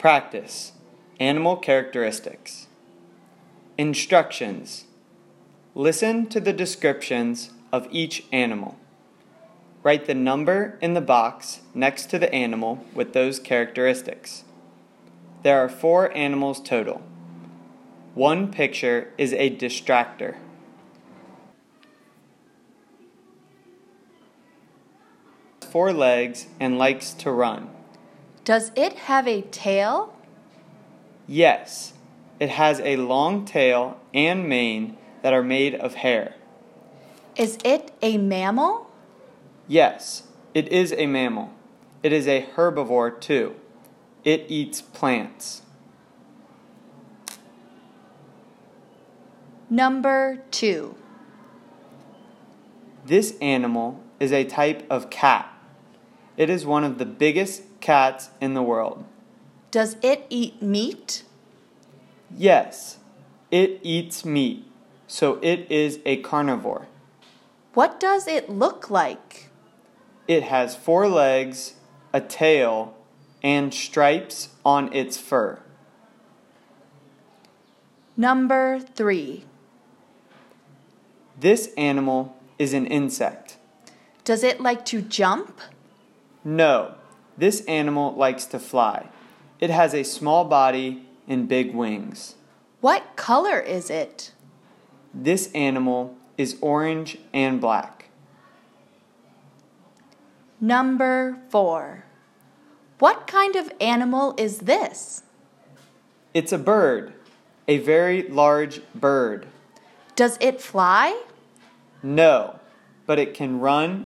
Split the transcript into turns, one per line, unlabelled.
Practice. Animal characteristics. Instructions. Listen to the descriptions of each animal. Write the number in the box next to the animal with those characteristics. There are 4 animals total. One picture is a distractor. It has 4 legs and likes to run.
Does it have a tail?
Yes, it has a long tail and mane that are made of hair.
Is it a mammal?
Yes, it is a mammal. It is a herbivore too. It eats plants.
Number 2.
This animal is a type of cat. It is one of the biggest cats in the world.
Does it eat meat?
Yes, it eats meat, so it is a carnivore.
What does it look like?
It has 4 legs, a tail, and stripes on its fur.
Number 3.
This animal is an insect.
Does it like to jump?
No, this animal likes to fly. It has a small body and big wings.
What color is it?
This animal is orange and black.
Number 4. What kind of animal is this?
It's a bird, a very large bird.
Does it fly?
No, but it can run